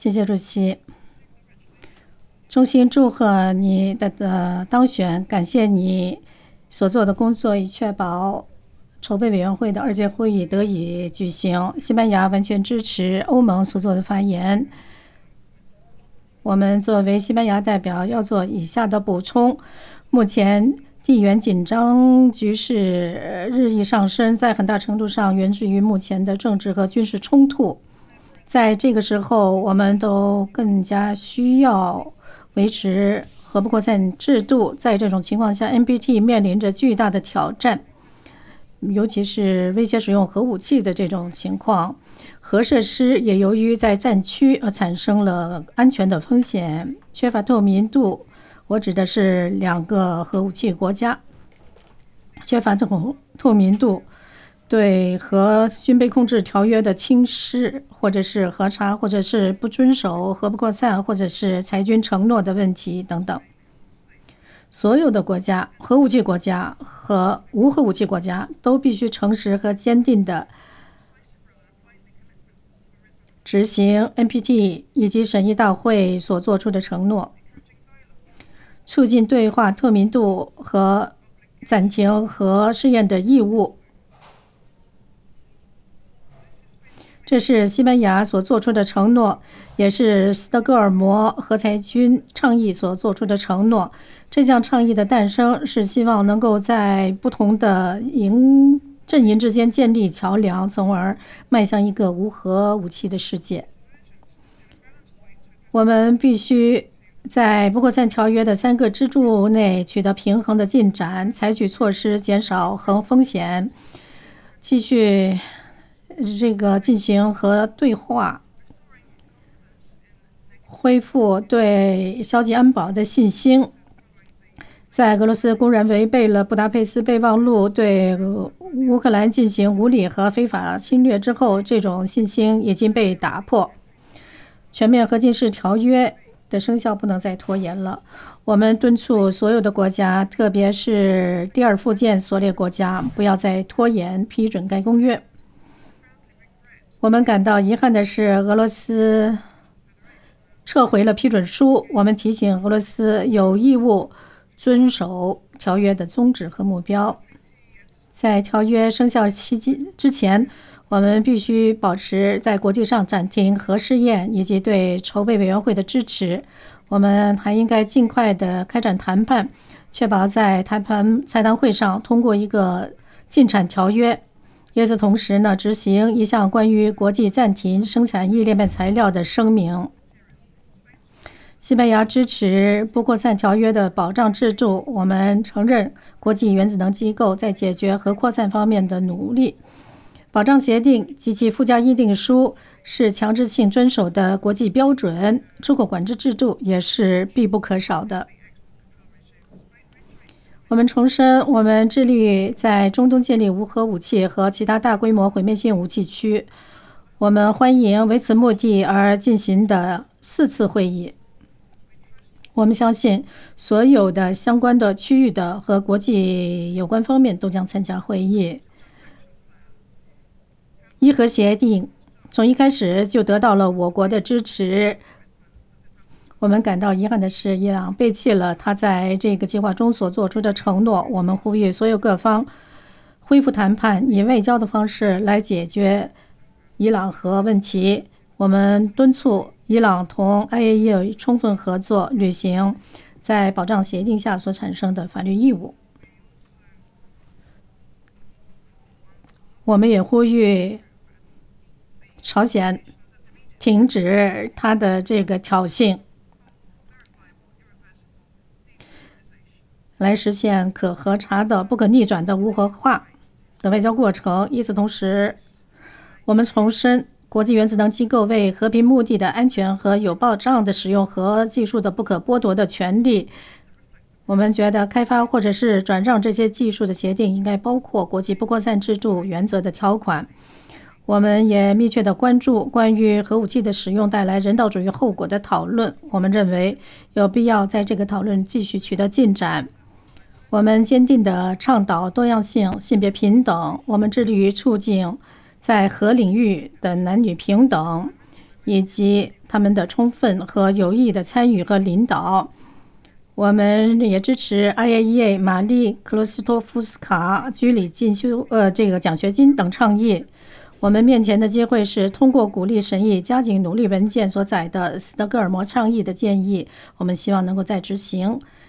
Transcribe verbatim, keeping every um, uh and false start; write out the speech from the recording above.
谢谢主席。衷心祝贺你的的当选，感谢你所做的工作，以确保筹备委员会的二届会议得以举行。西班牙完全支持欧盟所做的发言。我们作为西班牙代表要做以下的补充：目前地缘紧张局势日益上升，在很大程度上源自于目前的政治和军事冲突。在这个时候，我们都更加需要维持核不扩散制度。在这种情况下 ，N P T 面临着巨大的挑战，尤其是威胁使用核武器的这种情况。核设施也由于在战区而产生了安全的风险，缺乏透明度。我指的是两个核武器国家缺乏这种透明度，对核军备控制条约的轻视，或者是核查，或者是不遵守核不扩散，或者是裁军承诺的问题等等。所有的国家，核武器国家和无核武器国家都必须诚实和坚定地执行 N P T 以及审议大会所做出的承诺，促进对话透明度和暂停核试验的义务。这是西班牙所做出的承诺，也是斯德哥尔摩核裁军倡议所做出的承诺。这项倡议的诞生是希望能够在不同的营阵营之间建立桥梁，从而迈向一个无核武器的世界。我们必须在不扩散条约的三个支柱内取得平衡的进展，采取措施减少核风险，继续这个进行和对话，恢复对消极安保的信心。在俄罗斯公然违背了布达佩斯备忘录，对乌克兰进行无理和非法侵略之后，这种信心已经被打破。全面核禁使条约的生效不能再拖延了。我们敦促所有的国家，特别是第二附件所列国家，不要再拖延批准该公约。我们感到遗憾的是，俄罗斯撤回了批准书。我们提醒俄罗斯有义务遵守条约的宗旨和目标。在条约生效期间之前，我们必须保持在国际上暂停核试验以及对筹备委员会的支持。我们还应该尽快地开展谈判，确保在谈判财谈会上通过一个禁产条约。与此同时呢，执行一项关于国际暂停生产易裂变材料的声明。西班牙支持不扩散条约的保障制度。我们承认国际原子能机构在解决核扩散方面的努力。保障协定及其附加议定书是强制性遵守的国际标准，出口管制制度也是必不可少的。我们重申，我们致力于在中东建立无核武器和其他大规模毁灭性武器区。我们欢迎为此目的而进行的四次会议。我们相信，所有的相关的区域的和国际有关方面都将参加会议。伊核协定从一开始就得到了我国的支持。我们感到遗憾的是，伊朗背弃了他在这个计划中所做出的承诺。我们呼吁所有各方恢复谈判，以外交的方式来解决伊朗核问题。我们敦促伊朗同 I A E A 充分合作，履行在保障协定下所产生的法律义务。我们也呼吁朝鲜停止他的这个挑衅，来实现可核查的、不可逆转的无核化的外交过程。与此同时，我们重申国际原子能机构为和平目的的安全和有保障的使用核技术的不可剥夺的权利。我们觉得开发或者是转让这些技术的协定应该包括国际不扩散制度原则的条款。我们也密切地关注关于核武器的使用带来人道主义后果的讨论。我们认为有必要在这个讨论继续取得进展。我们坚定地倡导多样性、性别平等。我们致力于促进在核领域的男女平等， 以及他们的充分和有益的参与和领导。我们也支持 I A E A 玛丽·克罗斯托夫斯卡居里进修呃这个奖学金等倡议。我们面前的机会是通过鼓励审议加紧努力文件所载的斯德哥尔摩倡议的建议，我们希望能够再执行。